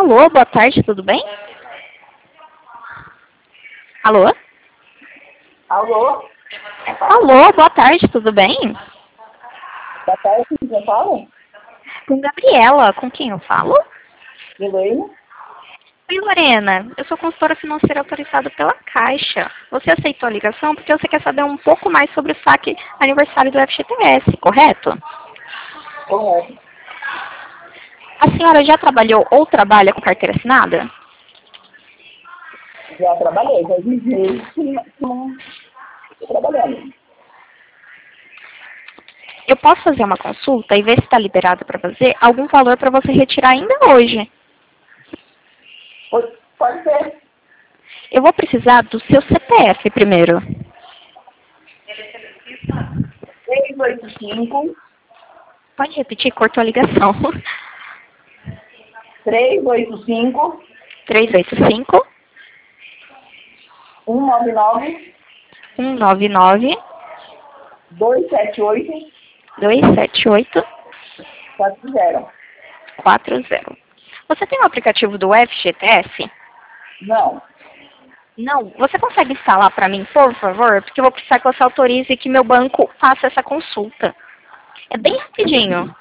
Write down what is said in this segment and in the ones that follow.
Alô, boa tarde, tudo bem? Alô? Alô? Alô, boa tarde, tudo bem? Boa tarde, com quem fala? Com Gabriela, com quem eu falo? Heloína? Oi, Lorena, eu sou consultora financeira autorizada pela Caixa. Você aceitou a ligação porque você quer saber um pouco mais sobre o saque aniversário do FGTS, correto? Correto. A senhora já trabalhou ou trabalha com carteira assinada? Já trabalhei, faz uns meses que não estou trabalhando. Eu posso fazer uma consulta e ver se está liberado para fazer algum valor para você retirar ainda hoje. Pode ser. Eu vou precisar do seu CPF primeiro. 385 Pode repetir? Cortou a ligação. 385 385 199 199 278 278 40. 40. Você tem o aplicativo do FGTS? Não. Não. Você consegue instalar para mim, por favor? Porque eu vou precisar que você autorize que meu banco faça essa consulta. É bem rapidinho.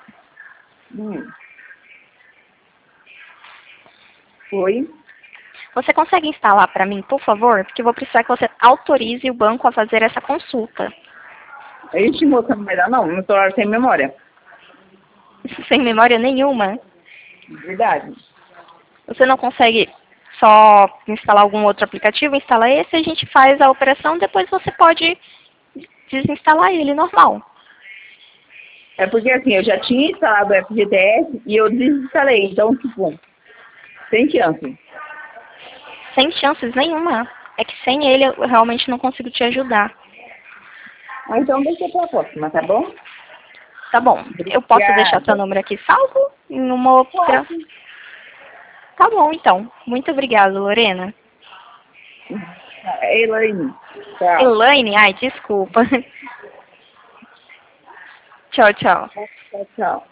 Oi? Você consegue instalar para mim, por favor? Porque eu vou precisar que você autorize o banco a fazer essa consulta. Ixi, moça, não vai dar não. Meu celular sem memória. Sem memória nenhuma. Verdade. Você não consegue só instalar algum outro aplicativo? Instala esse, a gente faz a operação, depois você pode desinstalar ele normal. É porque assim, eu já tinha instalado o FGTS e eu desinstalei. Então, tipo, sem chance. Sem chances nenhuma. É que sem ele eu realmente não consigo te ajudar. Ah, então deixa pra próxima, tá bom? Tá bom. Eu posso deixar seu Obrigada. número aqui salvo em uma outra. Pode. Tá bom, então. Muito obrigada, Lorena. Elaine. Tchau. Elaine, ai, desculpa. Tchau, tchau. Tchau, tchau.